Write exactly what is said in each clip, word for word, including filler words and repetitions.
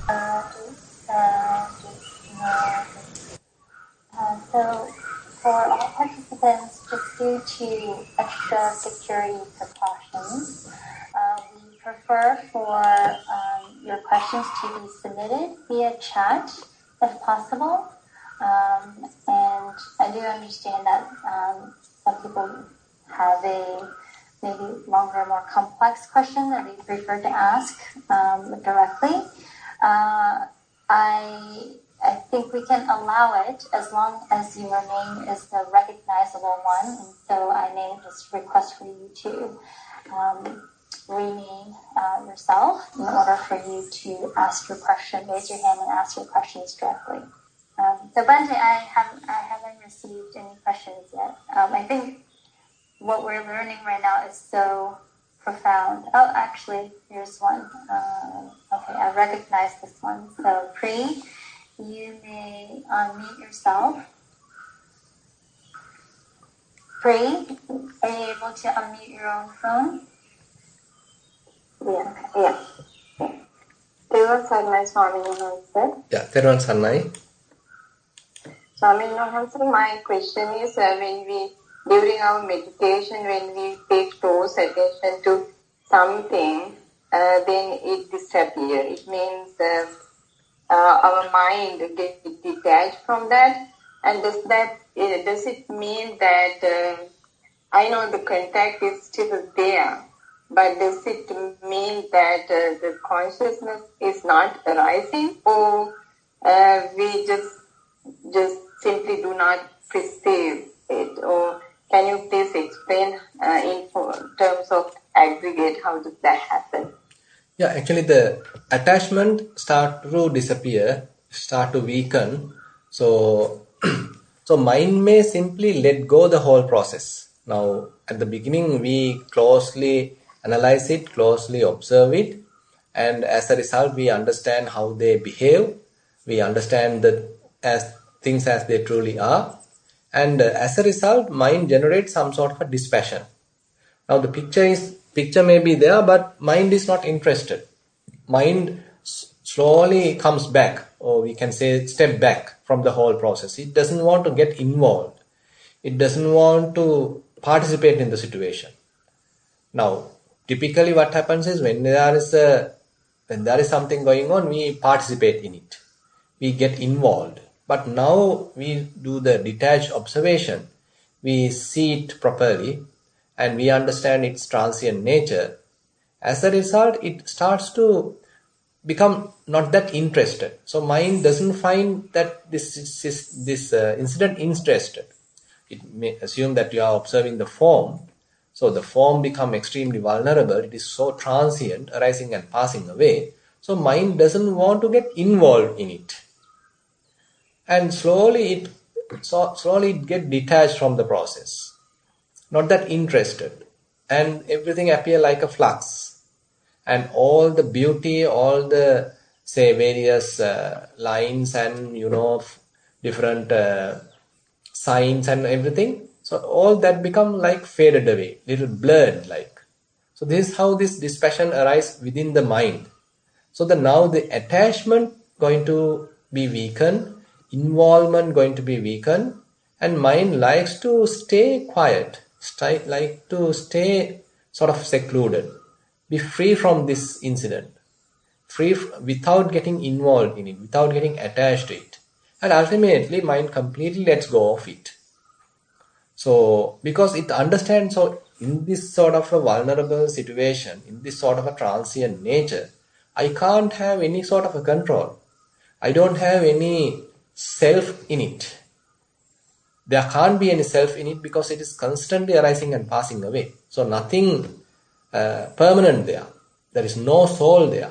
Uh, so, for all participants, just due to extra security precautions, uh, we prefer for um, your questions to be submitted via chat if possible. Um, and I do understand that um, some people have a maybe longer, more complex question that they prefer to ask um, directly. Uh, I I think we can allow it as long as your name is the recognizable one. And so I may just request for you to um, rename uh, yourself in order for you to ask your question, raise your hand and ask your questions directly. Um, so Bante, I haven't, I haven't received any questions yet. Um, I think what we're learning right now is so profound. Oh, actually, here's one. Uh, okay, I recognize this one. So, Pri, you may unmute yourself. Pri, are you able to unmute your own phone? Yeah, okay. Yeah. Teruvan Sarnai Swamini Hansa. Yeah, Teruvan Sarnai. Swamini Hansa, my question is uh, when we, during our meditation, when we pay close attention to something, uh, then it disappears. It means uh, uh, our mind gets detached from that. And does that uh, does it mean that uh, I know the contact is still there, but does it mean that uh, the consciousness is not arising, or uh, we just just simply do not perceive it? Or can you please explain uh, in terms of aggregate how does that happen? Yeah, actually the attachment start to disappear, start to weaken. So, so mind may simply let go the whole process. Now, at the beginning, we closely analyze it, closely observe it, and as a result, we understand how they behave. We understand the as things as they truly are, and uh, as a result, mind generates some sort of a dispassion. Now the picture is picture may be there, but mind is not interested. Mind s- slowly comes back, or we can say step back from the whole process. It doesn't want to get involved. It doesn't want to participate in the situation. Now, typically what happens is when there is a when there is something going on, we participate in it. We get involved. But now we do the detached observation. We see it properly and we understand its transient nature. As a result, it starts to become not that interested. So mind doesn't find that this is, this uh, incident interested. It may assume that you are observing the form. So the form become extremely vulnerable. It is so transient, arising and passing away. So mind doesn't want to get involved in it. And slowly it so slowly it get detached from the process. Not that interested. And everything appear like a flux. And all the beauty, all the say various uh, lines and you know different uh, signs and everything, so all that become like faded away, little blurred like. So this is how this dispassion arises within the mind. So the now the attachment going to be weakened, involvement going to be weakened, and mind likes to stay quiet, stay, like to stay sort of secluded, be free from this incident, free f- without getting involved in it, without getting attached to it, and ultimately mind completely lets go of it. So because it understands, so in this sort of a vulnerable situation, in this sort of a transient nature, I can't have any sort of a control. I don't have any self in it. There can't be any self in it because it is constantly arising and passing away. So nothing uh, permanent there. There is no soul there.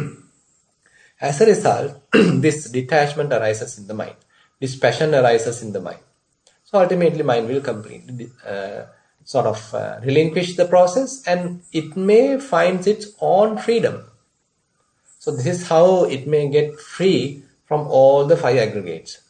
As a result, this detachment arises in the mind. This passion arises in the mind. So ultimately mind will completely uh, sort of uh, relinquish the process and it may find its own freedom. So this is how it may get free from all the five aggregates.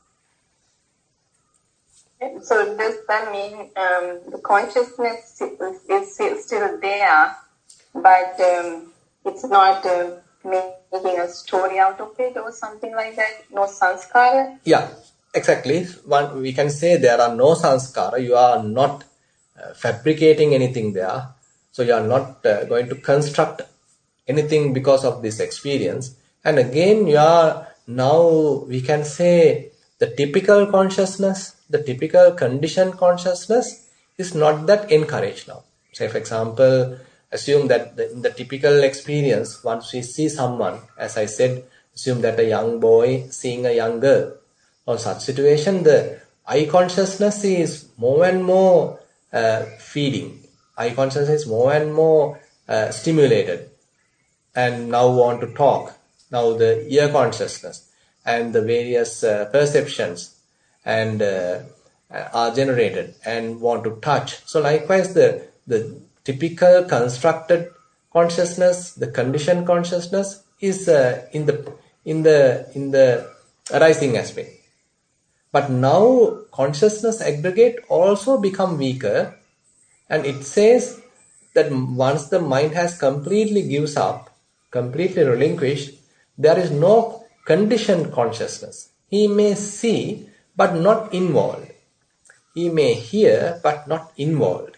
So does that mean um, the consciousness is still there, but um, it's not uh, making a story out of it or something like that? No sanskara? Yeah, exactly. One, we can say there are no sanskara. You are not uh, fabricating anything there. So you are not uh, going to construct anything because of this experience. And again, you are now, we can say, the typical consciousness, the typical conditioned consciousness is not that encouraged now. Say, for example, assume that the, in the typical experience, once we see someone, as I said, assume that a young boy seeing a young girl. On such situation, the eye consciousness is more and more uh, feeding. Eye consciousness is more and more uh, stimulated, and now want to talk. Now the ear consciousness and the various uh, perceptions and uh, are generated and want to touch. So likewise, the the typical constructed consciousness, the conditioned consciousness, is uh, in the in the in the arising aspect. But now consciousness aggregate also become weaker, and it says that once the mind has completely gives up, completely relinquished, there is no conditioned consciousness. He may see but not involved. He may hear but not involved.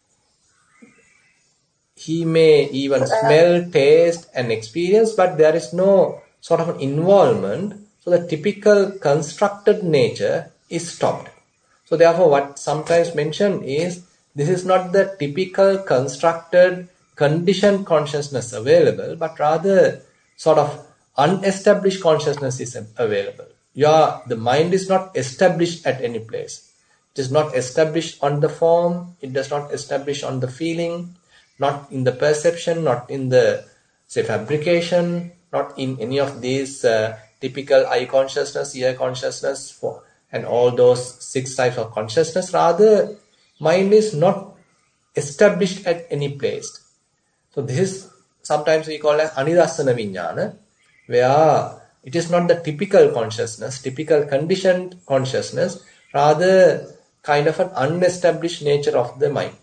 He may even smell, taste and experience, but there is no sort of involvement. So the typical constructed nature is stopped. So therefore what sometimes mentioned is, this is not the typical constructed conditioned consciousness available, but rather sort of unestablished consciousness is available. Your, the mind is not established at any place. It is not established on the form, it does not establish on the feeling, not in the perception, not in the, say, fabrication, not in any of these uh, typical eye consciousness, ear consciousness, for, and all those six types of consciousness. Rather, mind is not established at any place. So this is sometimes we call as anidassana vijnana, where it is not the typical consciousness, typical conditioned consciousness, rather kind of an unestablished nature of the mind.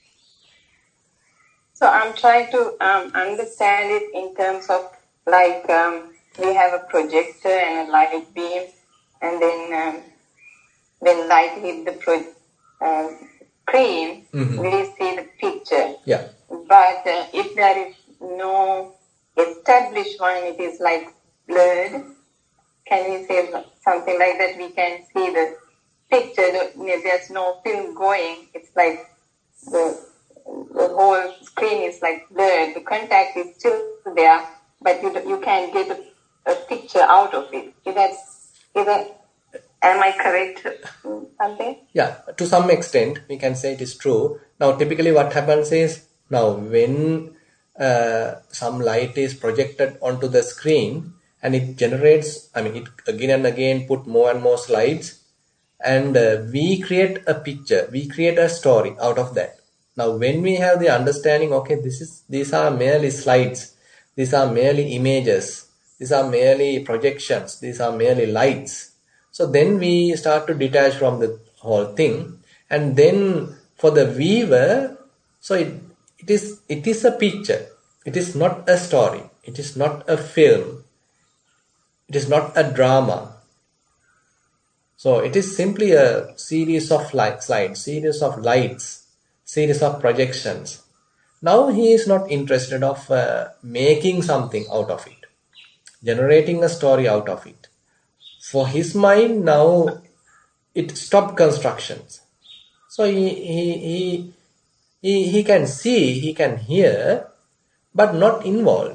So I'm trying to um, understand it in terms of like um, we have a projector and a light beam, and then um, when light hit the pro uh, screen, mm-hmm. we see the picture. Yeah. But uh, if there is no established one, it is like blurred. Can we say something like that? We can see the picture. There's no film going. It's like the the whole screen is like blurred. The contact is still there, but you you can't get a, a picture out of it. Is that is that? Am I correct? Something? Yeah, to some extent we can say it is true. Now, typically, what happens is, now when uh, some light is projected onto the screen and it generates, I mean, it again and again put more and more slides, and uh, we create a picture, we create a story out of that. Now, when we have the understanding, okay, this is these are merely slides, these are merely images, these are merely projections, these are merely lights. So then we start to detach from the whole thing, and then for the viewer, so it, it is it is a picture, it is not a story, it is not a film, it is not a drama. So it is simply a series of light, slides, series of lights, series of projections. Now he is not interested of uh, making something out of it, generating a story out of it. For his mind now, it stopped constructions. So he, he, he, he, he can see, he can hear, but not involved.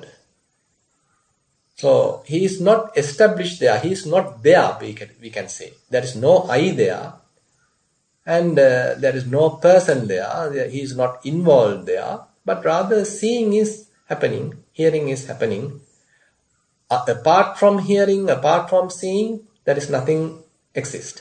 So he is not established there, he is not there, we can, we can say. There is no I there, and uh, there is no person there, he is not involved there, but rather seeing is happening, hearing is happening. Uh, apart from hearing, apart from seeing, there is nothing exist.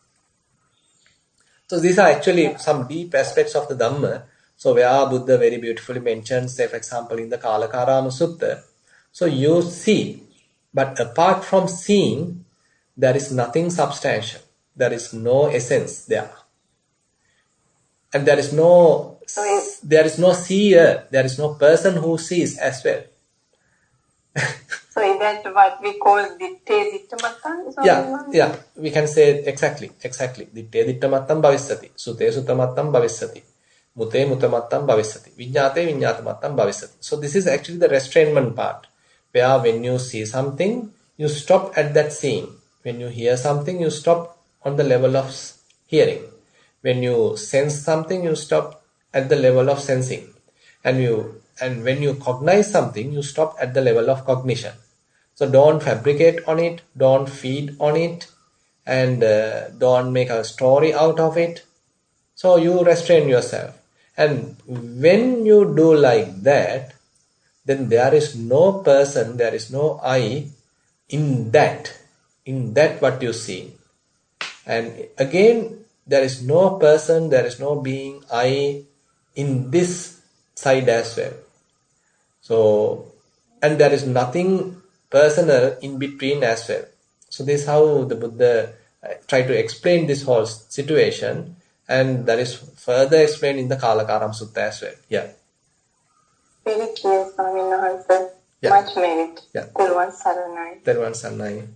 So these are actually some deep aspects of the Dhamma. So where Buddha very beautifully mentions, say for example in the Kalakarama Sutta, so you see, but apart from seeing, there is nothing substantial. There is no essence there. And there is no, there is no seer, there is no person who sees as well. So is that what we call ditte dittamattang? Yeah, yeah, we can say exactly, exactly. Ditte dittamattam bhavissati. Sute sutamattam bhavissati. Mute mutamattam bhavissati. Vijñāte viññātamattam bhavissati. So this is actually the restrainment part, where when you see something, you stop at that seeing. When you hear something, you stop on the level of hearing. When you sense something, you stop at the level of sensing. And you and when you cognize something, you stop at the level of cognition. So don't fabricate on it, don't feed on it, and uh, don't make a story out of it. So you restrain yourself. And when you do like that, then there is no person, there is no I in that, in that what you see. And again, there is no person, there is no being, I in this side as well. So, and there is nothing personal in between as well. So this is how the Buddha uh, tried to explain this whole situation, and that is further explained in the Kalakaram Sutta as well. Yeah. Very clear, Swamini Wahanse. Yeah. Much merit. Yeah. Teruvan Saranai. Teruvan Saranai.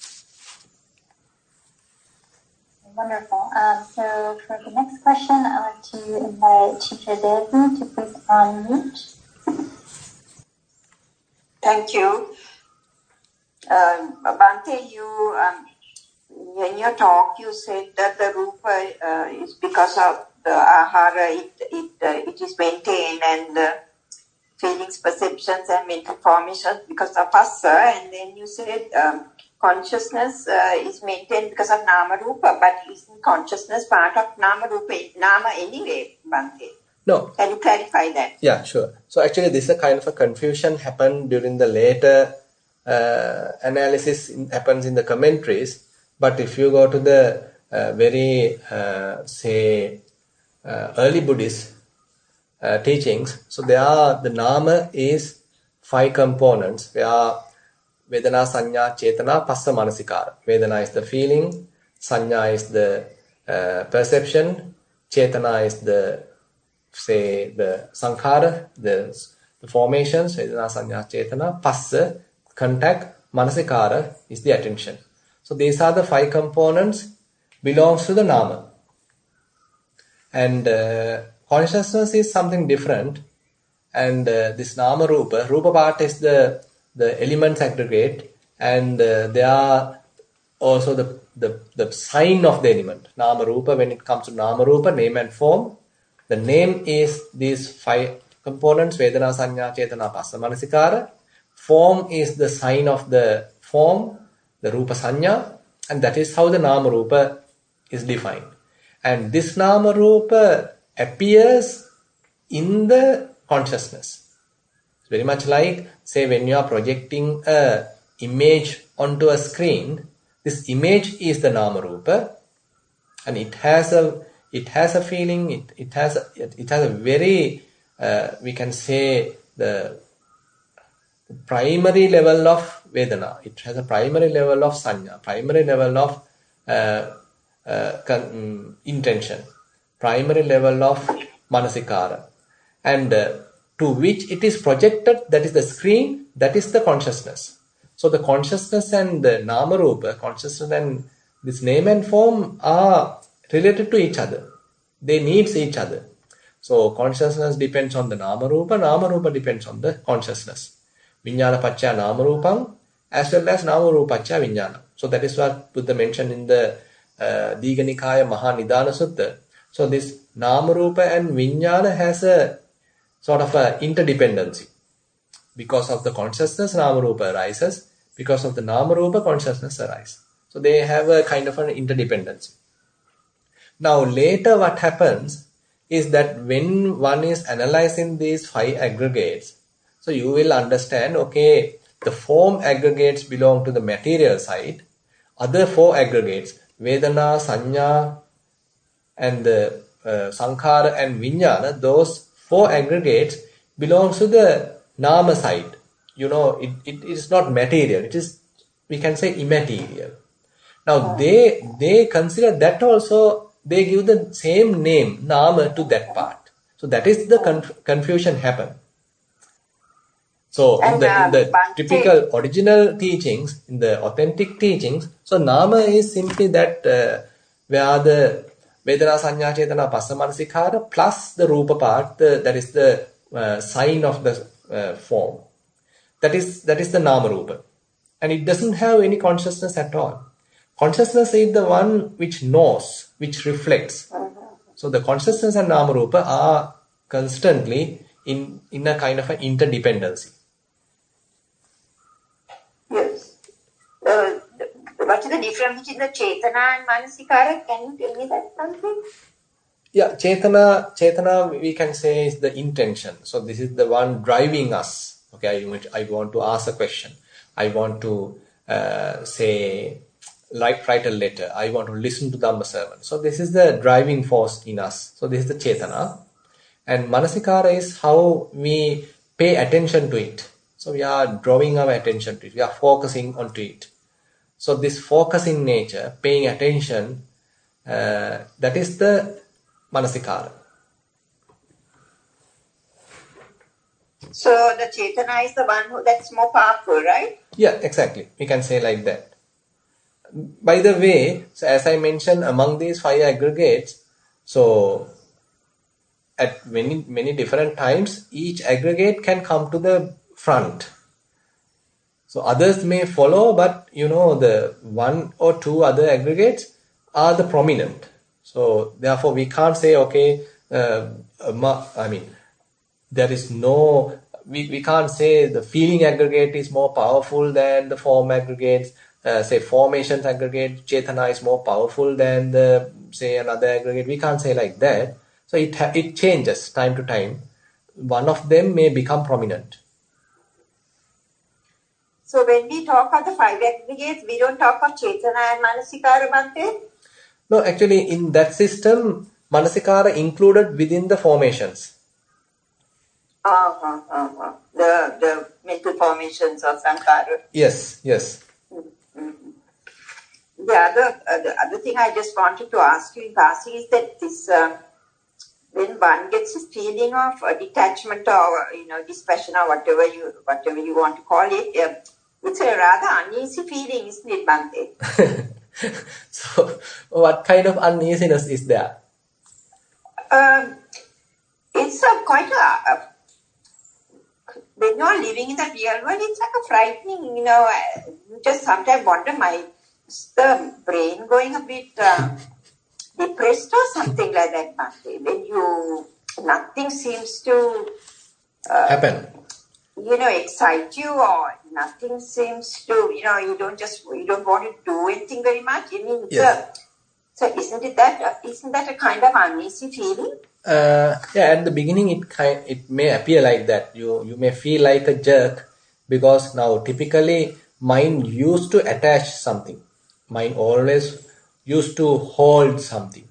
Wonderful. Um, so for the next question, I'd like to invite Teacher Devi to please unmute. Thank you. Um, Bhante, you, um, in your talk, you said that the rupa uh, is because of the ahara, it, it, uh, it is maintained, and the feelings, perceptions, and mental formations because of phassa. And then you said um, consciousness uh, is maintained because of nama rupa, but isn't consciousness part of nama rupa, nama anyway, Bhante? No. Can you clarify that? Yeah, sure. So actually this is a kind of a confusion happened during the later uh, analysis in, happens in the commentaries. But if you go to the uh, very, uh, say, uh, early Buddhist uh, teachings, so there are, the nama is five components. Where Vedana, Sanya, Chetana, Passa, Manasikara. Vedana is the feeling, Sanya is the uh, perception, Chetana is the, say, the Sankhara, the, the formations, Vedana, Sanya, Chetana, Passa, contact, Manasikara is the attention. So these are the five components belongs to the nama. And uh, consciousness is something different. And uh, this nama rupa, rupa part is the, the elements aggregate, and uh, they are also the, the, the sign of the element. Nama rupa, when it comes to nama rupa, name and form, the name is these five components, Vedana, Sanya, Chetana, Passa, Manasikara. Form is the sign of the form, the rupa sanya, and that is how the nama rupa is defined. And this nama rupa appears in the consciousness. It's very much like, say, when you are projecting a image onto a screen, this image is the nama rupa, and it has a it has a feeling, it, it has a, it has a very uh, we can say the primary level of Vedana. It has a primary level of Sanya, primary level of uh, uh, con- intention, primary level of Manasikara. And uh, to which it is projected, that is the screen, that is the consciousness. So the consciousness and the Nama Rupa, consciousness and this name and form are related to each other. They need each other. So consciousness depends on the Nama Rupa, Nama Rupa depends on the consciousness. Vijnana Pacca Nama Rupam, as well as Nama Rupa Pacca Vijnana. So that is what Buddha mentioned in the uh, Digha Nikaya Maha Nidana Sutta. So this Nama Rupa and Vijnana has a sort of a interdependency. Because of the consciousness, Nama Rupa arises. Because of the Nama Rupa, consciousness arises. So they have a kind of an interdependency. Now later what happens is that when one is analyzing these five aggregates, so you will understand, okay, the form aggregates belong to the material side. Other four aggregates, Vedana, Sanya, and the uh, Sankhara and Vijnana, those four aggregates belongs to the Nama side. You know, it, it is not material. It is, we can say, immaterial. Now, they, they consider that also, they give the same name, Nama, to that part. So that is the conf- confusion happen. So in And, the, in uh, the Bhante- typical original teachings, in the authentic teachings, so nama is simply that uh, where the Vedana Sanya Chetana Passamanasikara plus the Rupa part, the, that is the uh, sign of the uh, form. That is that is the Nama Rupa. And it doesn't have any consciousness at all. Consciousness is the one which knows, which reflects. So the consciousness and Nama Rupa are constantly in, in a kind of an interdependency. Yes. Uh, what is the difference between the Chetana and Manasikara? Can you tell me that something? Yeah, Chetana, Chetana we can say is the intention. So this is the one driving us. Okay, I, I want to ask a question. I want to uh, say, like write a letter. I want to listen to Dhamma sermon. So this is the driving force in us. So this is the Chetana. And Manasikara is how we pay attention to it. So we are drawing our attention to it. We are focusing onto it. So this focusing nature, paying attention, uh, that is the Manasikara. So the Chetana is the one who that's more powerful, right? Yeah, exactly. We can say like that. By the way, so as I mentioned, among these five aggregates, so at many many different times, each aggregate can come to the front. So others may follow, but you know the one or two other aggregates are the prominent. So therefore, we can't say okay. Uh, I mean, there is no. We, we can't say the feeling aggregate is more powerful than the form aggregates. Uh, say formations aggregate, Chetana is more powerful than the say another aggregate. We can't say like that. So it ha- it changes time to time. One of them may become prominent. So when we talk of the five aggregates, we don't talk of Chetana and Manasikara, Bhante? No, actually in that system, Manasikara included within the formations. Uh, uh, uh, uh. The, the mental formations of Sankara. Yes, yes. Mm-hmm. The other, uh, the other thing I just wanted to ask you in passing is that this, uh, when one gets a feeling of uh, detachment or you know dispassion or whatever you whatever you want to call it, uh, it's a rather uneasy feeling, isn't it, Bhante? So, what kind of uneasiness is there? Um, it's a quite a, a when you are living in the real world, it's like a frightening, you know, you just sometimes wonder, my, is the brain going a bit uh, depressed or something like that, Bhante? When you, nothing seems to uh, happen. You know, excite you or nothing seems to, you know, you don't just, you don't want to do anything very much. I mean, yes. so, so isn't it that, uh, isn't that a kind of uneasy feeling? Uh, yeah, at the beginning it kind it may appear like that. You you may feel like a jerk because now typically mind used to attach something. Mind always used to hold something.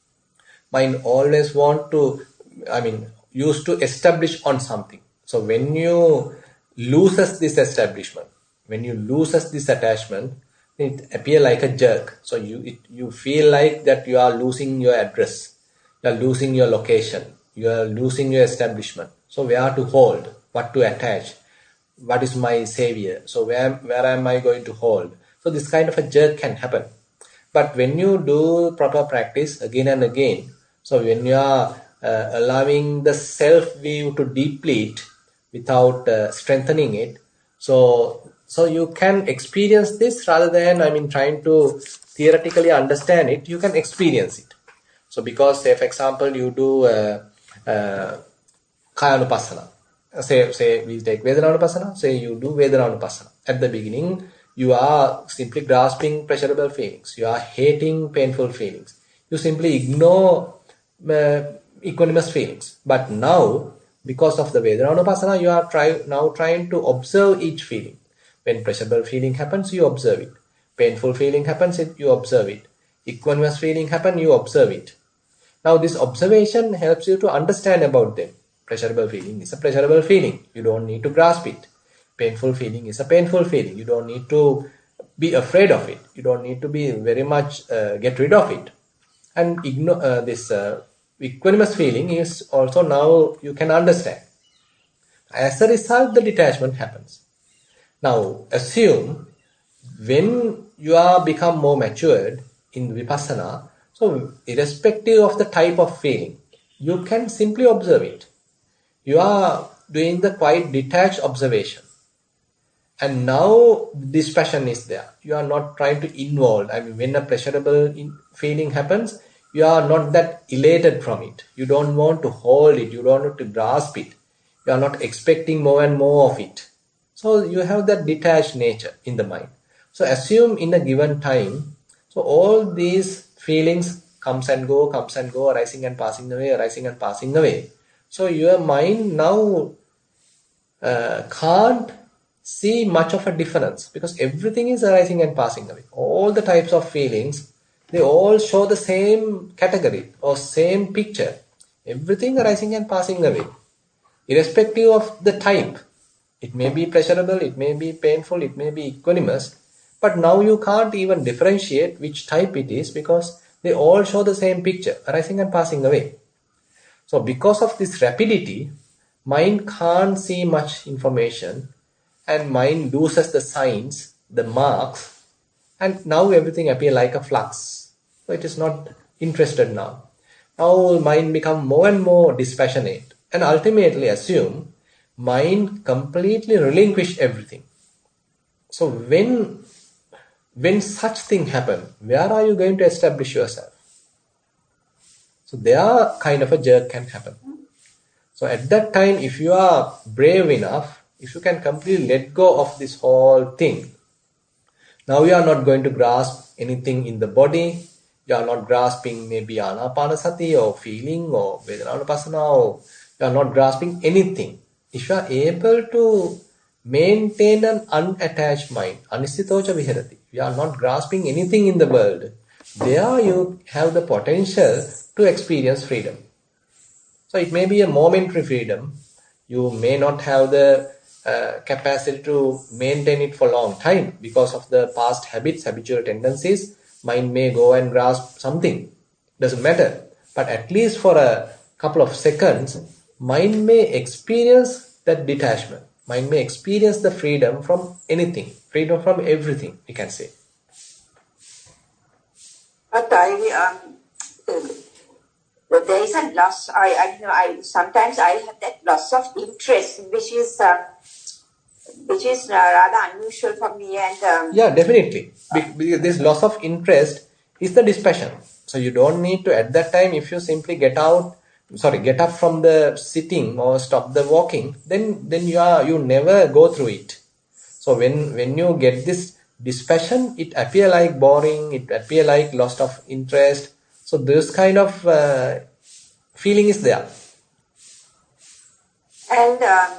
Mind always want to, I mean, used to establish on something. So when you loses this establishment, when you loses this attachment, it appear like a jerk. So you it, you feel like that you are losing your address. You are losing your location. You are losing your establishment. So where to hold? What to attach? What is my savior? So where, where am I going to hold? So this kind of a jerk can happen. But when you do proper practice again and again, so when you are uh, allowing the self-view to deplete without uh, strengthening it, so so you can experience this rather than, I mean, trying to theoretically understand it, you can experience it. So because, say, for example, you do uh, uh, Kayanupassana. Say, say we take Vedananupassana, say you do Vedananupassana. At the beginning, you are simply grasping pleasurable feelings. You are hating painful feelings. You simply ignore uh, equanimous feelings. But now, because of the Vedananupassana, you are try, now trying to observe each feeling. When pleasurable feeling happens, you observe it. Painful feeling happens, you observe it. Equanimous feeling happens, you observe it. Now this observation helps you to understand about them. Pleasurable feeling is a pleasurable feeling. You don't need to grasp it. Painful feeling is a painful feeling. You don't need to be afraid of it. You don't need to be very much uh, get rid of it. And ignore uh, this uh, equanimous feeling is also now you can understand. As a result, the detachment happens. Now, assume when you are become more matured in Vipassana, so irrespective of the type of feeling, you can simply observe it. You are doing the quite detached observation. And now dispassion is there. You are not trying to involve. I mean, when a pleasurable in feeling happens, you are not that elated from it. You don't want to hold it. You don't want to grasp it. You are not expecting more and more of it. So you have that detached nature in the mind. So assume in a given time, so all these feelings comes and go, comes and go, arising and passing away, arising and passing away. So your mind now uh, can't see much of a difference because everything is arising and passing away. All the types of feelings, they all show the same category or same picture. Everything arising and passing away, irrespective of the type. It may be pleasurable, it may be painful, it may be equanimous, but now you can't even differentiate which type it is because they all show the same picture, arising and passing away. So because of this rapidity, mind can't see much information and mind loses the signs, the marks, and now everything appears like a flux. So it is not interested now. Now mind become more and more dispassionate and ultimately assume mind completely relinquish everything. So when when such thing happen, where are you going to establish yourself? So there kind of a jerk can happen. So at that time, if you are brave enough, if you can completely let go of this whole thing, now you are not going to grasp anything in the body. You are not grasping maybe anapanasati or feeling or vedananupassana, or you are not grasping anything. If you are able to maintain an unattached mind, anisthitocha viharati, you are not grasping anything in the world, there you have the potential to experience freedom. So it may be a momentary freedom. You may not have the uh, capacity to maintain it for a long time because of the past habits, habitual tendencies. Mind may go and grasp something. Doesn't matter. But at least for a couple of seconds, mind may experience that detachment. Mind may experience the freedom from anything. Freedom from everything, we can say. But I, um, uh, there is a loss. I, I know. I sometimes I have that loss of interest, which is, uh, which is uh, rather unusual for me. And um, yeah, definitely. Be- this loss of interest is the dispassion. So you don't need to at that time. If you simply get out, sorry, get up from the sitting or stop the walking, then then you are you never go through it. So when when you get this dispassion, it appear like boring, it appear like loss of interest. So this kind of uh, feeling is there. And um,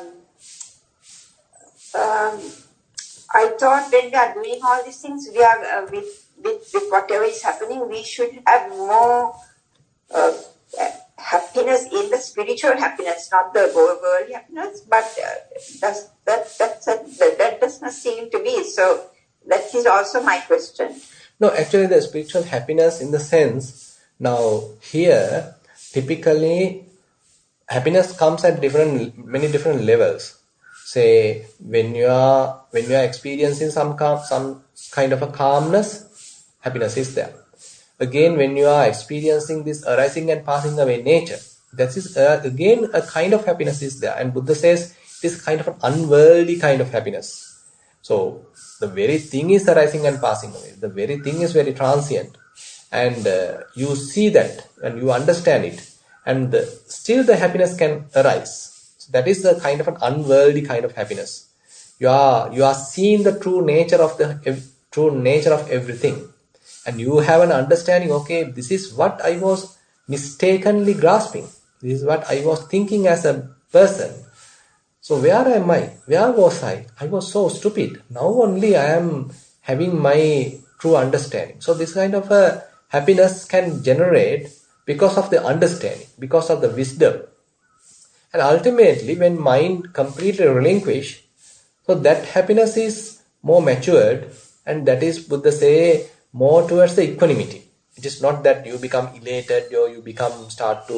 um, I thought when we are doing all these things, we are uh, with, with with whatever is happening, we should have more uh, happiness in the spiritual happiness, not the worldly happiness. But uh, that's, that that's a, that that does not seem to be so. That is also my question. No, actually the spiritual happiness in the sense, now here, typically happiness comes at different, many different levels. Say, when you are, when you are experiencing some calm, some kind of a calmness, happiness is there. Again, when you are experiencing this arising and passing away nature, that is uh, again a kind of happiness is there. And Buddha says it is kind of an unworldly kind of happiness. So the very thing is arising and passing away. The very thing is very transient. And uh, you see that and you understand it. And uh, still the happiness can arise. So that is the kind of an unworldly kind of happiness. You are, you are seeing the true nature of the ev- true nature of everything. And you have an understanding, okay, this is what I was mistakenly grasping. This is what I was thinking as a person. So where am I? Where was I? I was so stupid. Now only I am having my true understanding. So this kind of a happiness can generate because of the understanding, because of the wisdom. And ultimately when mind completely relinquished, so that happiness is more matured, and that is Buddha say more towards the equanimity. It is not that you become elated or you become start to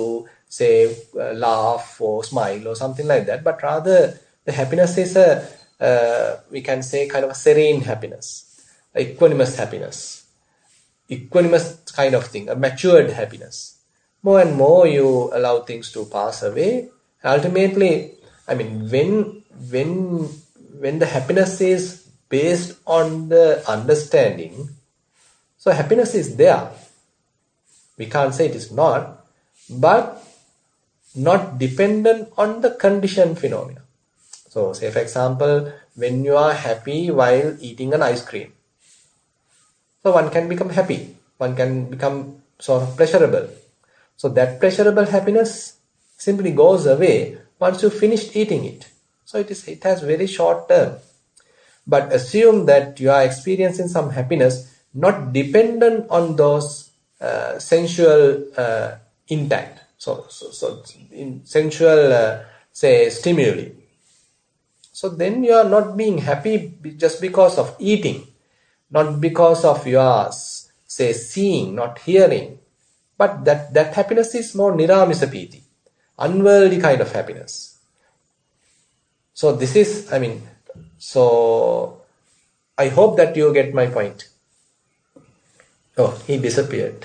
say, uh, laugh or smile or something like that, but rather the happiness is a, uh, we can say, kind of a serene happiness, equanimous happiness, equanimous kind of thing, a matured happiness. More and more you allow things to pass away. Ultimately, I mean, when when when the happiness is based on the understanding, so happiness is there. We can't say it is not, but not dependent on the conditioned phenomena. So, say for example, when you are happy while eating an ice cream, so one can become happy, one can become sort of pleasurable. So that pleasurable happiness simply goes away once you finished eating it. So it is it has very short term. But assume that you are experiencing some happiness not dependent on those uh, sensual uh, intact. So, so, so in sensual, uh, say, stimuli. So then you are not being happy just because of eating, not because of your, say, seeing, not hearing. But that, that happiness is more niramisapiti, unworldly kind of happiness. So this is, I mean, so I hope that you get my point. Oh, he disappeared.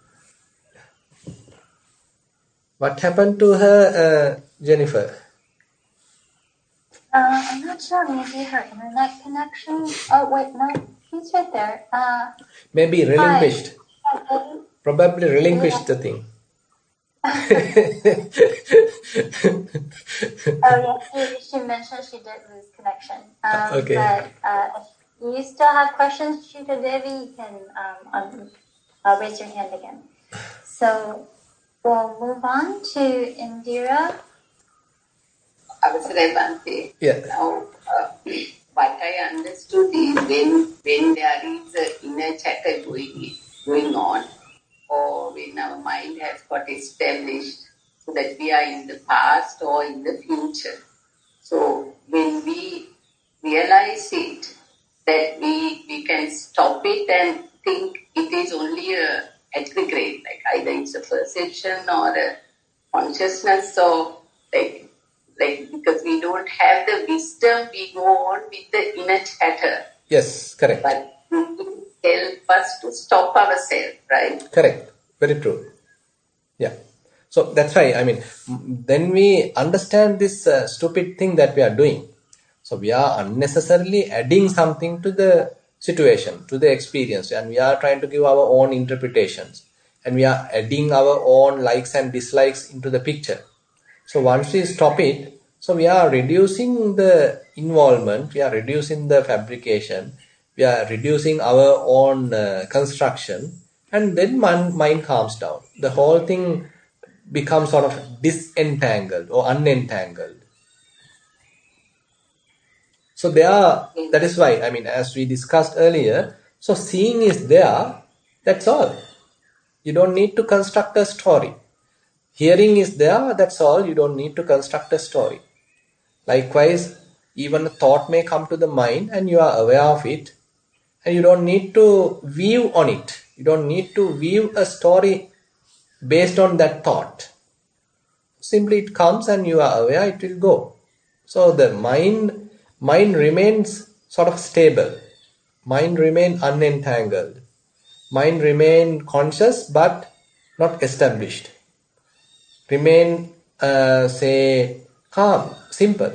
What happened to her, uh, Jennifer? Uh, I'm not sure. Maybe her internet connection. Oh, wait, no. She's right there. Uh, Maybe relinquished. Hi. Probably relinquished yeah. the thing. Oh, yeah. She, she mentioned she did lose connection. Um, okay. But uh, if you still have questions, Shrita Devi, you can um, um, uh, raise your hand again. So we'll move on to Indira. Avasaraya Bhante. Yeah. Now, uh, what I understood is when, when there is an inner chatter going, going on, or when our mind has got established so that we are in the past or in the future. So when we realize it, that we, we can stop it and think it is only a aggregate, like either it's a perception or a consciousness, so like, like because we don't have the wisdom, we go on with the inner chatter. Yes, correct. But it help us to stop ourselves, right? Correct. Very true. Yeah. So that's why, I mean, then we understand this uh, stupid thing that we are doing. So we are unnecessarily adding something to the situation, to the experience, and we are trying to give our own interpretations. And we are adding our own likes and dislikes into the picture. So once we stop it, so we are reducing the involvement, we are reducing the fabrication, we are reducing our own uh, construction, and then mind, mind calms down. The whole thing becomes sort of disentangled or unentangled. So there are, that is why, I mean, as we discussed earlier, so seeing is there, that's all. You don't need to construct a story. Hearing is there, that's all. You don't need to construct a story. Likewise, even a thought may come to the mind and you are aware of it, and you don't need to weave on it. You don't need to weave a story based on that thought. Simply it comes and you are aware, it will go. So the mind, mind remains sort of stable. Mind remains unentangled. Mind remain conscious but not established. Remain, uh, say, calm, simple.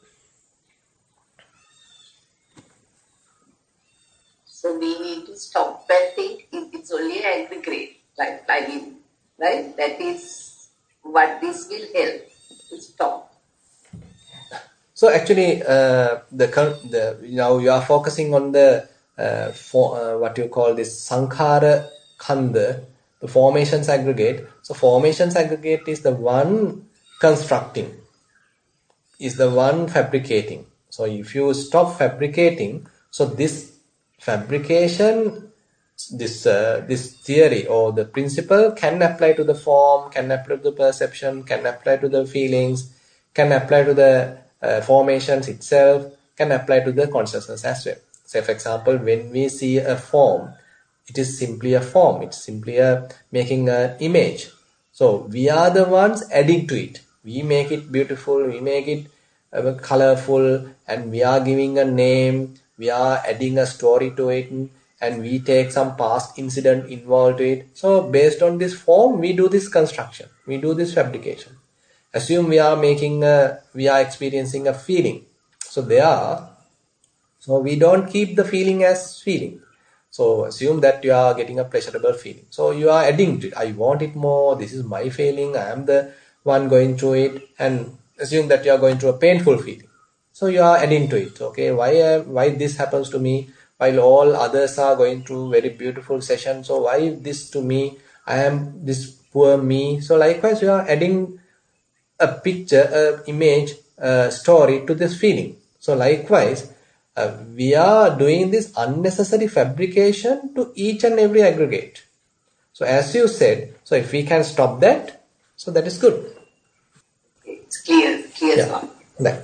So we need to stop and think it's only an aggregate, like I mean, right? That is what this will help to stop. So actually, uh, the the you know you are focusing on the uh, for uh, what you call this sankhara khanda, the formations aggregate. So formations aggregate is the one constructing, is the one fabricating. So if you stop fabricating, so this fabrication, this uh, this theory or the principle can apply to the form, can apply to the perception, can apply to the feelings, can apply to the uh, formations itself, can apply to the consciousness as well. Say for example, when we see a form, it is simply a form, it's simply a making an image. So we are the ones adding to it. We make it beautiful, we make it uh, colorful, and we are giving a name, we are adding a story to it, and we take some past incident involved to it. So based on this form, we do this construction, we do this fabrication. Assume we are making a, we are experiencing a feeling. So they are, so we don't keep the feeling as feeling. So assume that you are getting a pleasurable feeling. So you are adding to it. I want it more. This is my feeling. I am the one going through it. And assume that you are going through a painful feeling. So you are adding to it. Okay, why uh, why this happens to me while all others are going through very beautiful sessions? So why this to me? I am this poor me. So likewise, you are adding a picture, a image, a story to this feeling. So likewise, uh, we are doing this unnecessary fabrication to each and every aggregate. So as you said, so if we can stop that, so that is good. It's clear, clear. Yeah. That.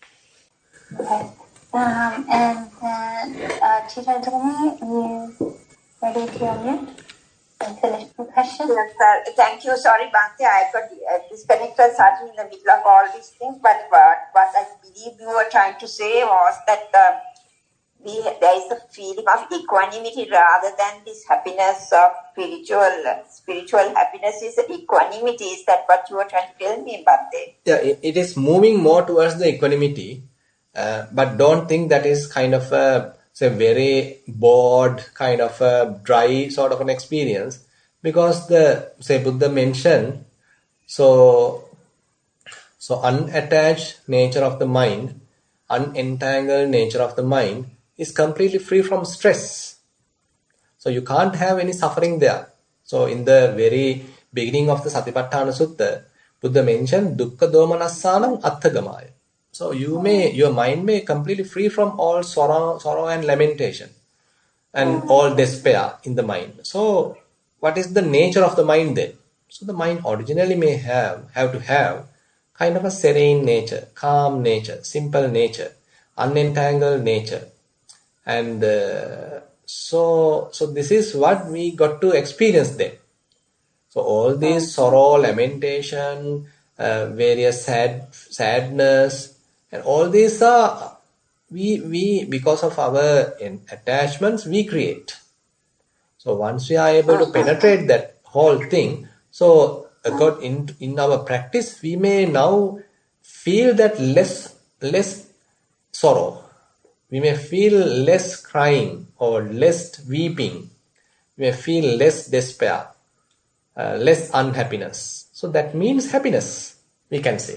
Okay. Um, and then, uh, Teacher Jenny, you ready to unmute and finish the question? Yes, sir. Thank you. Sorry, Bhante, I got uh, disconnected suddenly in the middle of all these things. But what, what I believe you were trying to say was that uh, we, there is a feeling of equanimity rather than this happiness of spiritual. Spiritual happiness is equanimity. Is that what you were trying to tell me, Bhante? Yeah, it, it is moving more towards the equanimity, uh, but don't think that is kind of a say very bored, kind of a dry sort of an experience, because the say Buddha mentioned, so so unattached nature of the mind, unentangled nature of the mind is completely free from stress. So you can't have any suffering there. So in the very beginning of the Satipatthana Sutta, Buddha mentioned dukkha domanassanam atthagamaya. So you may, your mind may completely free from all sorrow, sorrow and lamentation and all despair in the mind. So what is the nature of the mind then? So the mind originally may have, have to have kind of a serene nature, calm nature, simple nature, unentangled nature. And uh, so, so this is what we got to experience then. So all these sorrow, lamentation, uh, various sad, sadness, and all these are we we because of our attachments we create. So once we are able to penetrate that whole thing, so in in our practice we may now feel that less less sorrow. We may feel less crying or less weeping. We may feel less despair, uh, less unhappiness. So that means happiness, we can say.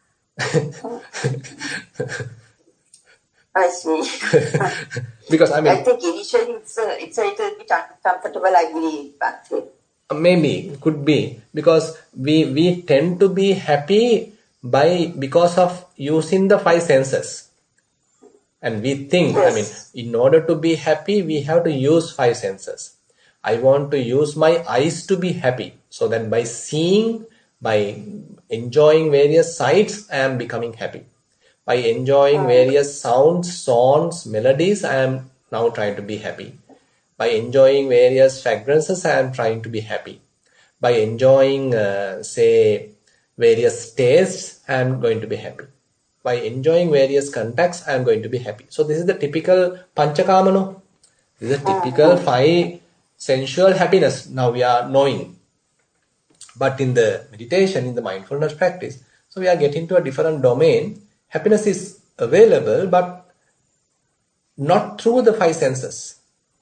I see. Because I mean, I think initially it's a, it's a little bit uncomfortable, I believe, but maybe could be because we we tend to be happy by because of using the five senses. And we think, yes. I mean, in order to be happy, we have to use five senses. I want to use my eyes to be happy. So that by seeing, by enjoying various sights, I am becoming happy. By enjoying various sounds, songs, melodies, I am now trying to be happy. By enjoying various fragrances, I am trying to be happy. By enjoying, uh, say, various tastes, I am going to be happy. By enjoying various contacts, I am going to be happy. So this is the typical panchakama, no? This is a typical five sensual happiness now we are knowing. But in the meditation, in the mindfulness practice, so we are getting to a different domain. Happiness is available, but not through the five senses.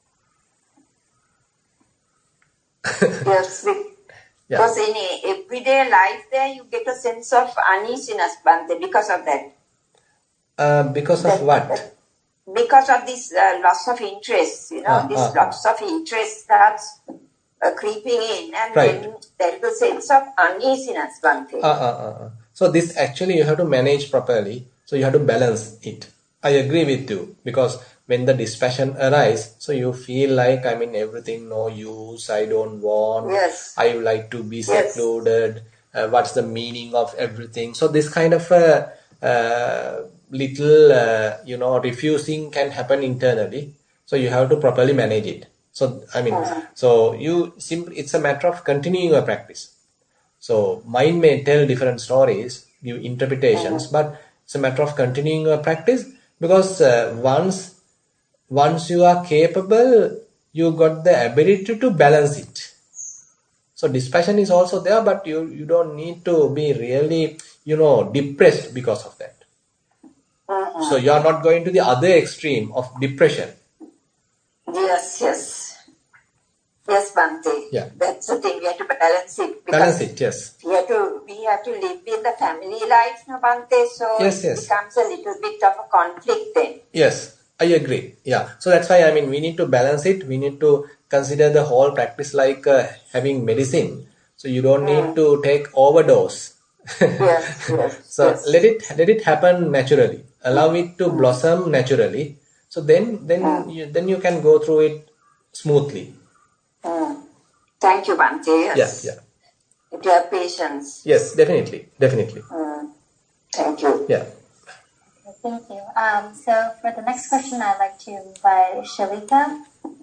Yes, Yeah. Because in everyday life there you get a sense of uneasiness, Bhante, because of that. Uh, because of that, what? That, because of this uh, loss of interest, you know, Ah, this ah, loss of interest starts uh, creeping in, and right. then there is a sense of uneasiness, Bhante. Uh, uh, uh, uh. So this actually you have to manage properly. So you have to balance it. I agree with you, because when the dispassion arises, so you feel like, I mean, everything no use, I don't want, yes. I would like to be yes. secluded, uh, what's the meaning of everything? So this kind of a uh, little, uh, you know, refusing can happen internally. So you have to properly manage it. So, I mean, mm-hmm. so you simply, it's a matter of continuing your practice. So mind may tell different stories, give interpretations, Mm. but it's a matter of continuing your practice, because uh, once once you are capable, you got the ability to balance it. So dispassion is also there, but you you don't need to be really, you know, depressed because of that. Mm-mm. So you are not going to the other extreme of depression. Yes, yes. Yes, Bhante. Yeah. That's the thing. We have to balance it. Balance it, yes. We have to we have to live in the family life, no, Bhante. So Yes, it yes. becomes a little bit of a conflict then. Yes, I agree. Yeah. So that's why, I mean, we need to balance it. We need to consider the whole practice like uh, having medicine. So you don't need Mm. to take overdose. Yes, yes, So yes. let it let it happen naturally. Allow Mm. it to Mm. blossom naturally. So then then Mm. you, then you can go through it smoothly. Mm. Thank you, Bhante. Yeah, Yes. yeah. If you have patience. Yes, definitely, definitely. Mm. Thank you. Yeah. Thank you. Um, so for the next question, I'd like to invite Shalika.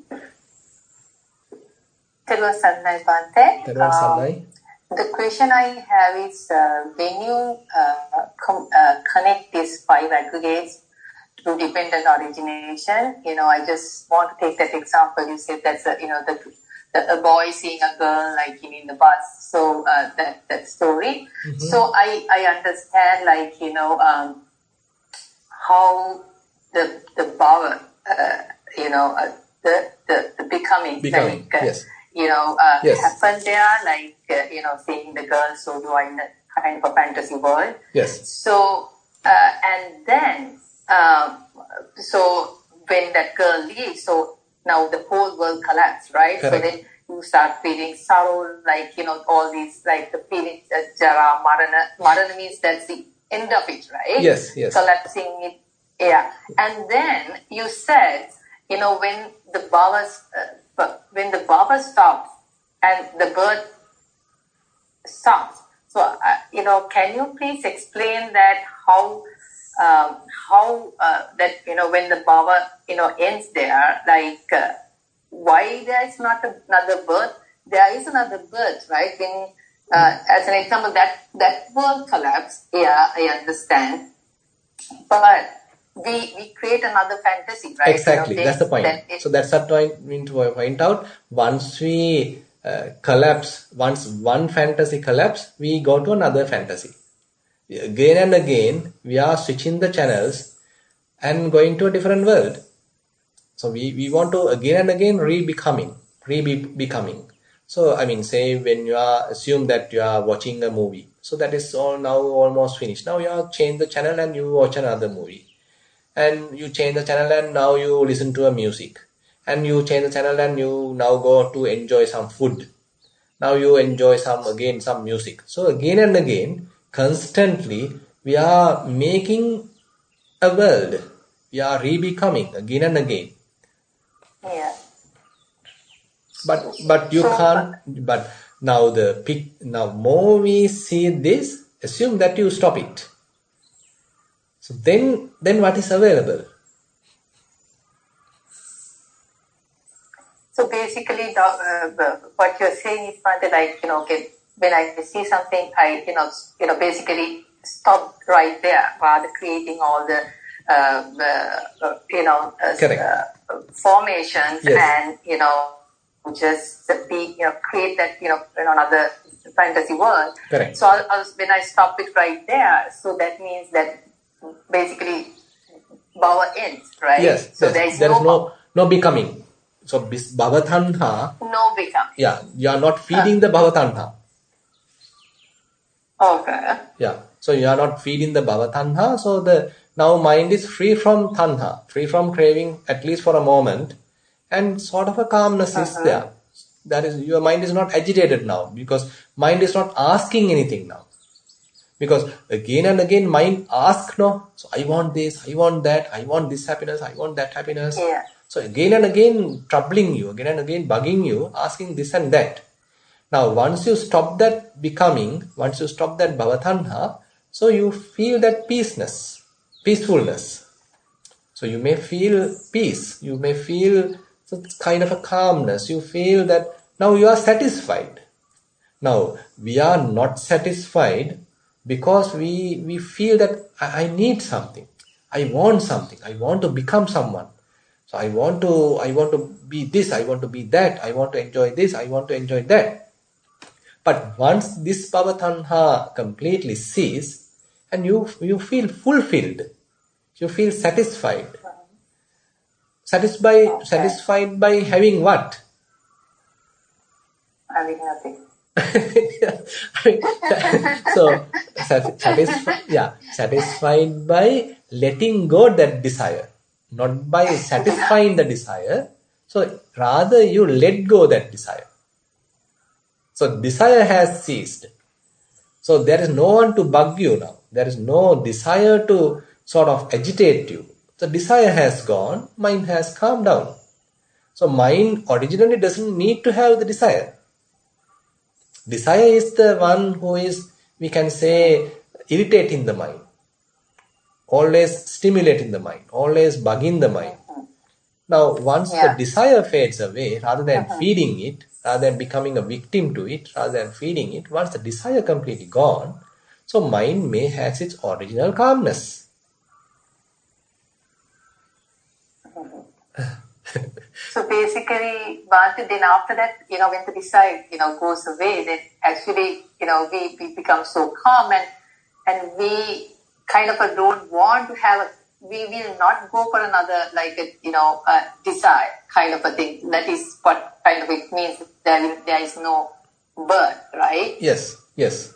Hello, Sadnai Bhante. Tadwan Sarnai. The question I have is uh, when you uh, com- uh, connect these five aggregates to dependent origination, you know, I just want to take that example. You said that's a, you know, the, the a boy seeing a girl like him in the bus. So uh, that that story. Mhm. So I I understand like you know um, how the the power uh, you know uh, the, the the becoming Becoming, like, uh, yes. you know uh, Yes. happen there like uh, you know seeing the girl so do I in a kind of a fantasy world. Yes. So uh, and then um, so when that girl leaves, so now the whole world collapsed, right? Correct. So then you start feeling sorrow, like you know all these like the feelings that jara marana marana means that's the end of it, right? Yes, yes. Collapsing it, yeah. And then you said, you know, when the baba, uh, when the baba stops and the bird stops. So, uh, you know, can you please explain that how, um, how uh, that you know when the baba you know ends there, like uh, why there is not another bird? There is another bird, right? When uh, as an example, that that world collapse, yeah, I understand, but we we create another fantasy, right? Exactly, You know, that's the then- point. then it- So that's the point we need to point out. Once we uh, collapse, once one fantasy collapse, we go to another fantasy. Again and again, we are switching the channels and going to a different world. So we, we want to again and again re-becoming, re-becoming. So I mean, say when you are assume that you are watching a movie, so that is all now almost finished. Now you have changed the channel and you watch another movie, and you change the channel and now you listen to a music, and you change the channel and you now go to enjoy some food. Now you enjoy some again some music. So again and again, constantly we are making a world. We are re-becoming again and again. yeah. But but you So, can't. But now the pic. Now more we see this, assume that you stop it. So then then what is available? So basically, the, uh, the- what you're saying is not that like you know, okay, when I see something, I you know, s- you know, basically stop right there, rather creating all the, uh, the uh, you know, uh, Correct. uh, formations Yes. and you know, just be you know, create that you know, you know, another fantasy world. Correct. So I'll, I'll, when I stop it right there, so that means that basically, Bhava ends, right? Yes. So yes. there is There no is no no becoming. So bis- bhavatanha. no become. Yeah, you are not feeding the bhavatanha. Okay. Yeah. So you are not feeding the bhavatanha. So the now mind is free from tanha, free from craving at least for a moment, and sort of a calmness is there. That is, your mind is not agitated now because mind is not asking anything now. Because again and again mind asks, no, so I want this, I want that, I want this happiness, I want that happiness. Yeah. So again and again troubling you, again and again bugging you, asking this and that. Now once you stop that becoming, once you stop that bhavatanha, so you feel that peaceness, peacefulness. So you may feel peace, you may feel some kind of a calmness, you feel that now you are satisfied. Now, we are not satisfied because we, we feel that I, I need something. I want something. I want to become someone. So I want to, I want to be this. I want to be that. I want to enjoy this. I want to enjoy that. But once this bhava tanha completely ceases, and you, you feel fulfilled, you feel satisfied. Satisfied, okay. Satisfied by having what? Having nothing. So, satisfied, yeah, satisfied by letting go that desire, not by satisfying the desire. So, rather you let go that desire. So, desire has ceased. So, there is no one to bug you now. There is no desire to sort of agitate you. The desire has gone, mind has calmed down. So, mind originally doesn't need to have the desire. Desire is the one who is, we can say, irritating the mind. Always stimulating the mind. Always bugging the mind. Now, once yeah. the desire fades away, rather than uh-huh. feeding it, rather than becoming a victim to it, rather than feeding it, once the desire completely gone, so mind may has its original calmness. So basically, Bhante, then after that, you know, when the desire, you know, goes away, then actually, you know, we, we become so calm and and we kind of a don't want to have a, we will not go for another, like a, you know, a desire kind of a thing. That is what kind of it means. There, there is no birth, right? Yes, yes.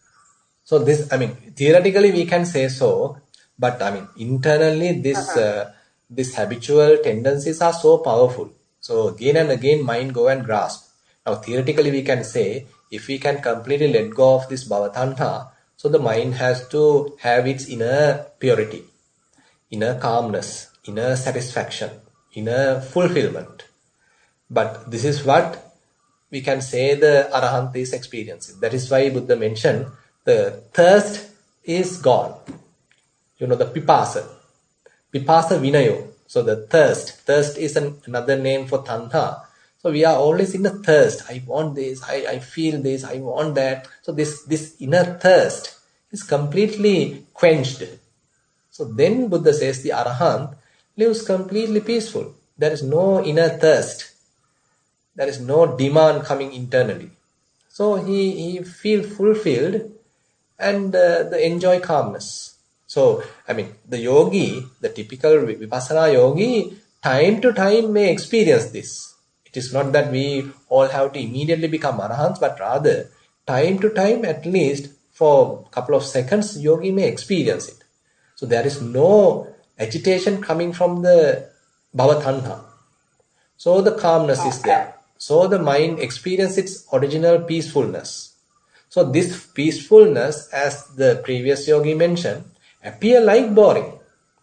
So this, I mean, theoretically we can say so, but I mean, internally this, uh-huh. uh, these habitual tendencies are so powerful. So again and again mind go and grasp. Now theoretically we can say, if we can completely let go of this bhava tanha, so the mind has to have its inner purity, inner calmness, inner satisfaction, inner fulfillment. But this is what we can say the Arahant is experiencing. That is why Buddha mentioned the thirst is gone. You know, the pipasa. Pipasa vinayo. So the thirst. Thirst is an, another name for tanha. So we are always in a thirst. I want this. I, I feel this. I want that. So this, this inner thirst is completely quenched. So then Buddha says the Arahant lives completely peaceful. There is no inner thirst. There is no demand coming internally. So he, he feels fulfilled and uh, the enjoy calmness. So, I mean, the yogi, the typical Vipassana yogi, time to time may experience this. It is not that we all have to immediately become Arahants, but rather, time to time, at least for a couple of seconds, yogi may experience it. So, there is no agitation coming from the bhava tanha. So, the calmness okay. is there. So, the mind experiences its original peacefulness. So, this peacefulness, as the previous yogi mentioned, appear like boring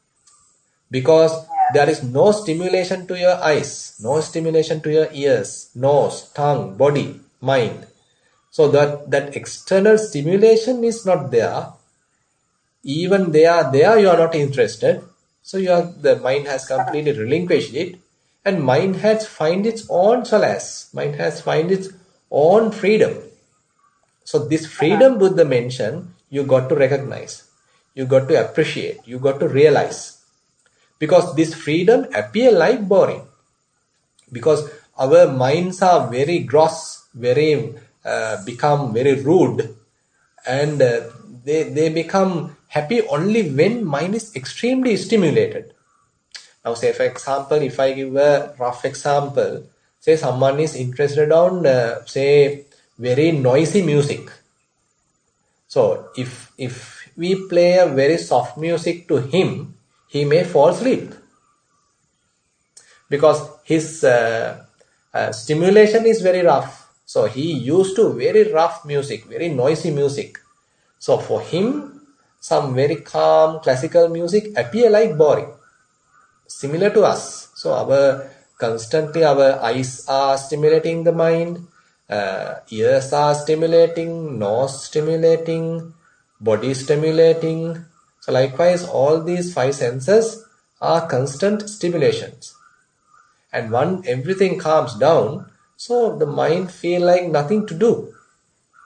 because there is no stimulation to your eyes, no stimulation to your ears, nose, tongue, body, mind. So that, that external stimulation is not there. Even they are there, you are not interested. So you are, the mind has completely relinquished it, and mind has find its own solace. Mind has find its own freedom. So this freedom Buddha mentioned, you got to recognize. You got to appreciate, you got to realize. Because this freedom appear like boring. Because our minds are very gross, very, uh, become very rude. And uh, they, they become happy only when mind is extremely stimulated. Now say for example, if I give a rough example, say someone is interested on, uh, say, very noisy music. So if, if we play a very soft music to him, he may fall asleep. Because his uh, uh, stimulation is very rough. So he used to very rough music, very noisy music. So for him, some very calm classical music appear like boring. Similar to us. So our constantly our eyes are stimulating the mind, uh, ears are stimulating, nose stimulating, body stimulating. So likewise, all these five senses are constant stimulations. And when everything calms down, so the mind feel like nothing to do.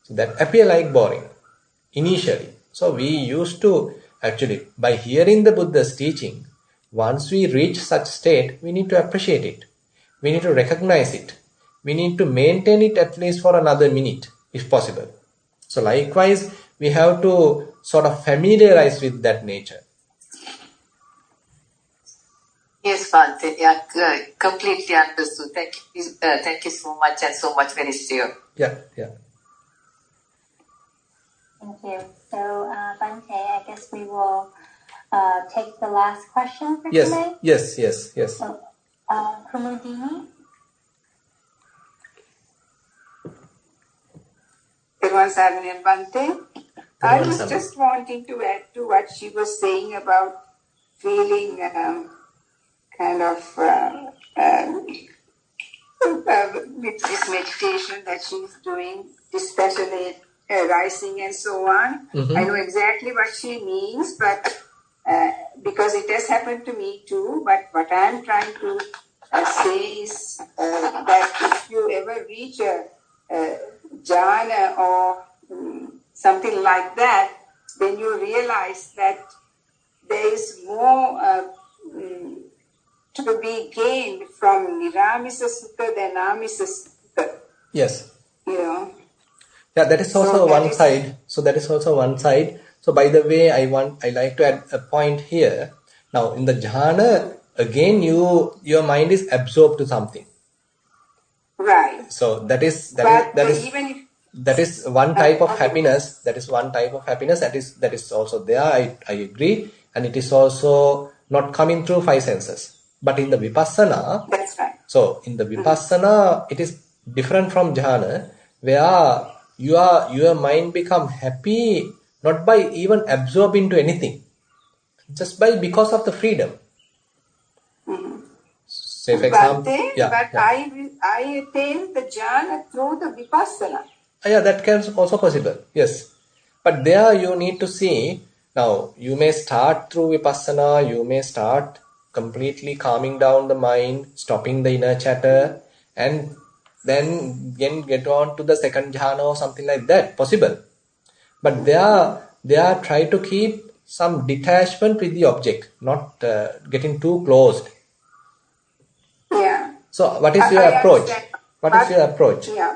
So that appear like boring initially. So we used to actually, by hearing the Buddha's teaching, once we reach such state, we need to appreciate it. We need to recognize it. We need to maintain it at least for another minute, if possible. So likewise, we have to sort of familiarize with that nature. Yes, Bhante. Yeah, good. Completely understood. Thank you. Uh, thank you so much, and so much very sure. Yeah, yeah. Thank you. So, uh, Bhante, I guess we will uh, take the last question for yes, today. Yes, yes, yes, So, uh, Kumudini? Everyone's having a Bhante. I was just wanting to add to what she was saying about feeling um, kind of uh, um, uh, with this meditation that she's doing, especially uh, rising and so on. Mm-hmm. I know exactly what she means, but uh, because it has happened to me too. But what I'm trying to uh, say is uh, that if you ever reach a, a jhana or um, something like that, then you realize that there is more uh, um, to be gained from Niramisa Sukha than Amisa Sukha. Yes. You know. Yeah, that is also So that one is- side. So that is also one side. So by the way, I want I like to add a point here. Now in the jhana, again you your mind is absorbed to something. Right. So that is that But is that but is even if that is one type of okay. happiness. That is one type of happiness. That is that is also there. I I agree, and it is also not coming through five senses. But in the vipassana, that's right. so in the vipassana, it is different from jhana, where your your mind become happy not by even absorb into anything, just by because of the freedom. Mm-hmm. Say for But, example, they, yeah, but yeah. I I attain the jhana through the vipassana. Ah, yeah, that can also possible. Yes, but there you need to see. Now you may start through vipassana. You may start completely calming down the mind, stopping the inner chatter, and then again get on to the second jhana or something like that. Possible, but there there try to keep some detachment with the object, not uh, getting too closed. Yeah. So, what is I- your I approach? understand. What is But- your approach? Yeah.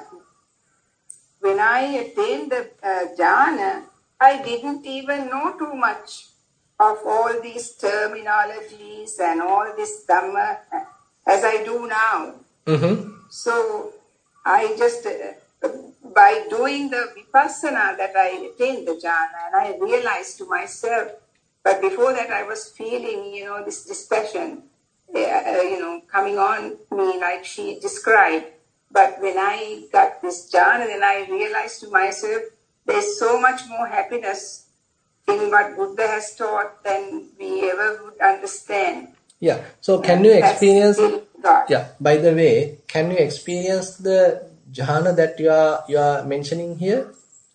When I attained the uh, jhana, I didn't even know too much of all these terminologies and all this dhamma uh, as I do now. Mm-hmm. So I just, uh, by doing the vipassana that I attained the jhana, and I realized to myself, but before that I was feeling, you know, this dispassion, uh, uh, you know, coming on me like she described. But when I got this jhana, then I realized to myself, there's so much more happiness in what Buddha has taught than we ever would understand. Yeah. So, can you That's experience? in God. Yeah. By the way, can you experience the jhana that you are you are mentioning here?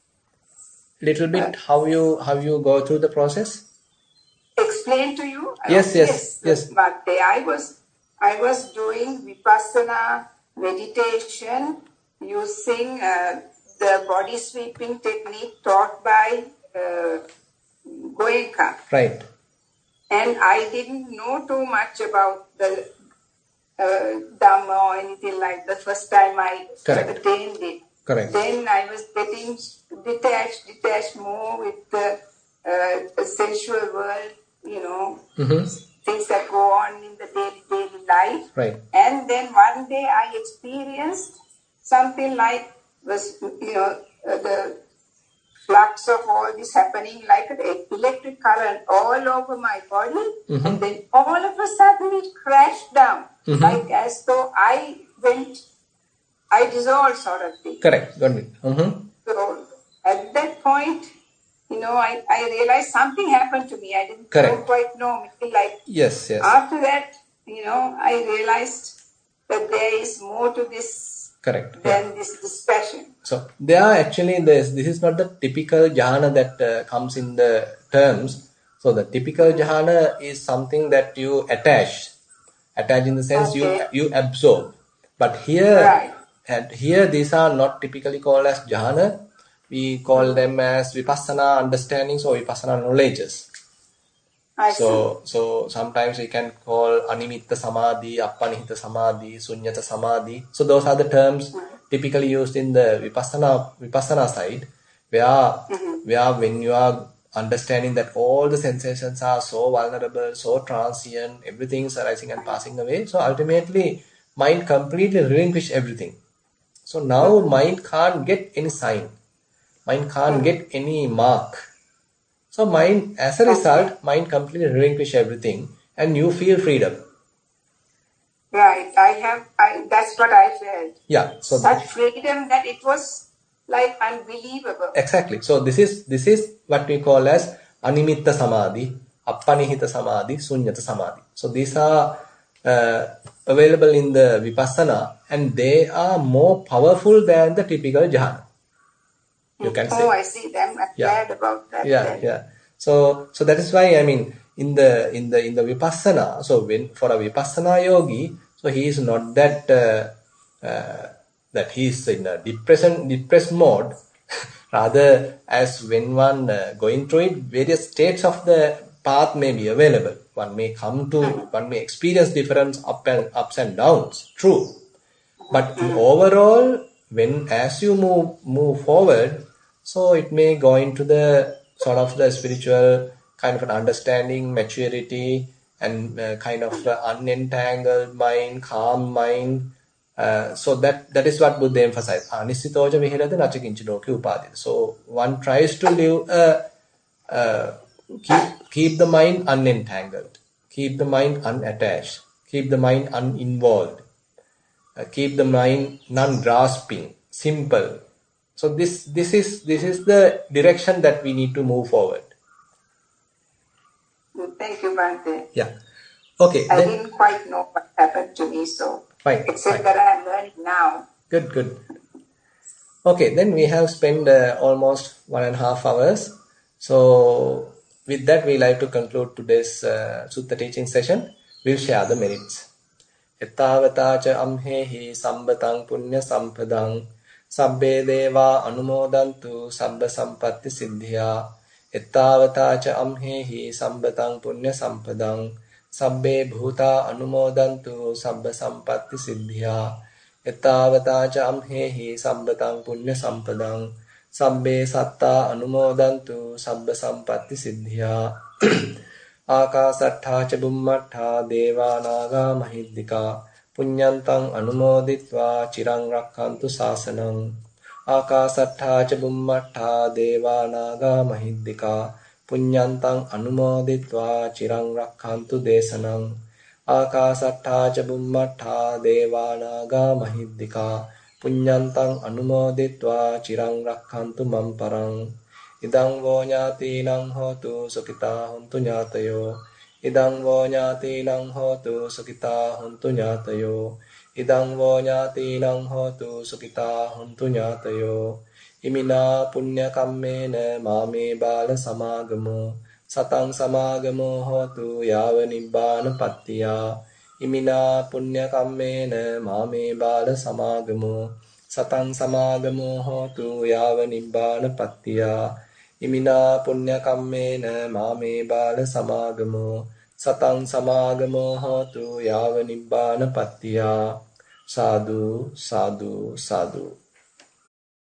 Little bit how you how you go through the process. Explain to you? Yes, yes, yes. But I was I was doing vipassana meditation using uh, the body sweeping technique taught by uh, Goenka. Right. And I didn't know too much about the uh, Dhamma or anything like the first time I Correct. attained it. Correct. Then I was getting detached, detached more with the uh, sensual world, you know, Mm-hmm. things that go on in the daily, daily life. Right. And then one day I experienced something like was, you know, uh, the flux of all this happening like an electric current all over my body. Mm-hmm. And then all of a sudden it crashed down, Mm-hmm. like as though I went, I dissolved sort of thing. Correct. Got it. Mm-hmm. So at that point, you know, I, I realized something happened to me. I didn't Correct. don't quite know. Maybe like Yes. Yes. after that, you know, I realized that there is more to this Correct. Yeah. than this dispassion. So there are actually this. This is not the typical jhana that uh, comes in the terms. So the typical jhana is something that you attach, attach in the sense Okay. you you absorb. But here, Right. and here these are not typically called as jhana. we call them as vipassana understandings or vipassana knowledges. I So, see. so sometimes we can call animitta samadhi, appanihita samadhi, sunyata samadhi. So those are the terms mm-hmm. typically used in the vipassana vipassana side, where mm-hmm. where when you are understanding that all the sensations are so vulnerable, so transient, everything is arising and passing away. So ultimately, mind completely relinquish everything. So now mm-hmm. mind can't get any sign, mind can't mm-hmm. get any mark. So mind, as a result, mind completely relinquish everything and you feel freedom. Right. I have, I, that's what I felt. Yeah. So such freedom that it was like unbelievable. Exactly. So this is, this is what we call as animitta samadhi, appanihita samadhi, sunyata samadhi. So these are uh, available in the vipassana and they are more powerful than the typical jhana. You can oh, say. I see them. I'm yeah. glad about that. Yeah, then. yeah. So, so that is why I mean in the in the in the vipassana. So when for a vipassana yogi, so he is not that uh, uh, that he is in a depression depressed mode. Rather, as when one uh, going through it, various states of the path may be available. One may come to, one may experience different up and ups and downs. True, but in overall, when as you move move forward. So it may go into the sort of the spiritual kind of an understanding, maturity, and uh, kind of uh, unentangled mind, calm mind. Uh, so that that is what Buddha emphasized. Anisitoja vihirada nachakinchinoki upadita. So one tries to live, uh, uh, keep keep the mind unentangled, keep the mind unattached, keep the mind uninvolved, uh, keep the mind non-grasping, simple. So this this is this is the direction that we need to move forward. Thank you, Bhante. Yeah. Okay. I then, didn't quite know what happened to me, so fine. except fine. that I am learning now. Good, good. Okay, then we have spent uh, almost one and a half hours. So with that, we like to conclude today's uh, Sutta teaching session. We'll share the merits. Ettavatacha amhehi sambatang punya sampadang Sabbe deva anumodantu sabba sampatti siddhya Ettavatacha amhehi sambatang punya sampadang Sabbe bhuta anumodantu sabba sampatti siddhya Ettavatacha amhehi sambatang punya sampadang Sabbe satta anumodantu sabba sampatti siddhya Akasattha cha bummattha deva naga mahiddika Punyantang anumoditva cirang rakkantu sasanang Akasattha ca bummattha deva naga mahiddika Punyantang anumoditva cirang rakkantu desanang Akasattha ca bummattha deva naga mahiddika Punyantang anumoditva cirang rakkantu mamparang Idang vo ñātīnaṃ hotu sukitā hontu ñātayo Idang vo ñātīnaṃ hotu sukitā hontu ñātayo Idang vo ñātīnaṃ hotu sukitā hontu ñātayo Imina punya kammena māme bāla samāgamo Satang samāgamo hotu yāva nibbāna pattiya Imina punya kammena māme bāla samāgamo Satang samāgamo hotu yāva nibbāna pattiya Imina punya kammena māme bāla samāgamo Satang samāgamo hotu yāva nibbāna pattiya Sadhu, sadhu, sadhu.